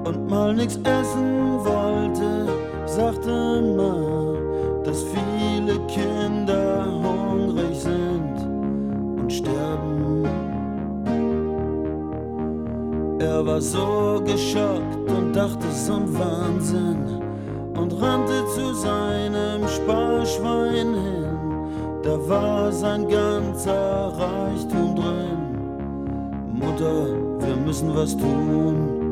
und mal nix essen wollte, sagte Ma, dass viele Kinder hungrig sind und sterben. Er war so geschockt und dachte, so ein Wahnsinn, und rannte zu seinem Sparschwein hin. Da war sein ganzer Reichtum drin. Mutter, wir müssen was tun.